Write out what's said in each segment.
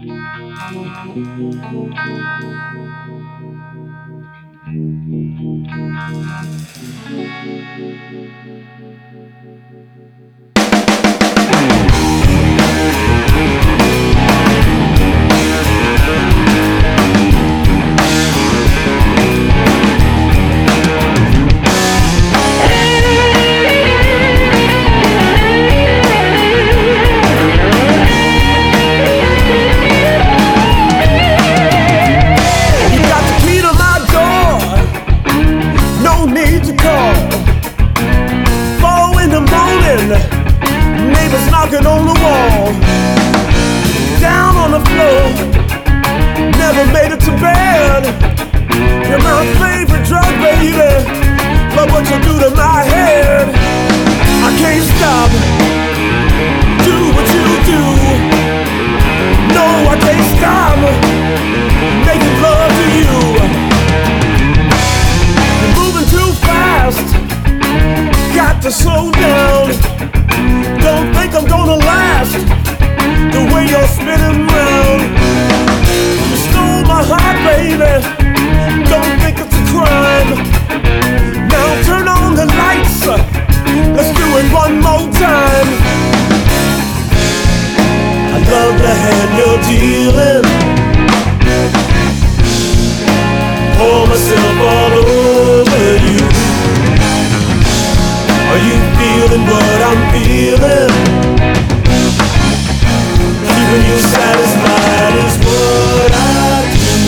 Knocking on the wall, down on the floor, never made it to bed. You're my favorite drug, baby, but what you do to my head, I can't stop. Do what you do. No, I can't stop making love to you. You're moving too fast, got to slow down. Don't think I'm gonna last the way you're spinning round. You stole my heart, baby. Don't think it's a crime. Now turn on the lights. Let's do it one more time. I love the hand you're dealing. Pour myself all over you. Are you feeling what I'm feeling? Keeping you satisfied is what I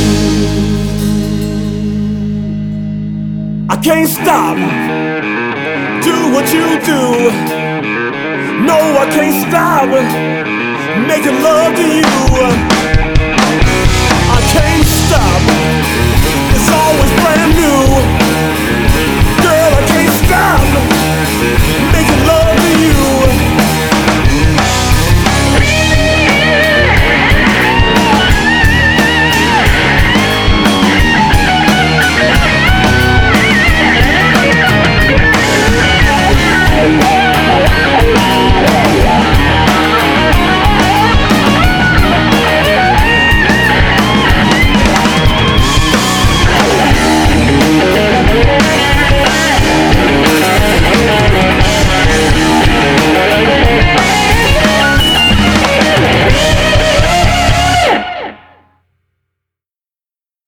do. I can't stop. Do what you do. No, I can't stop making love to you.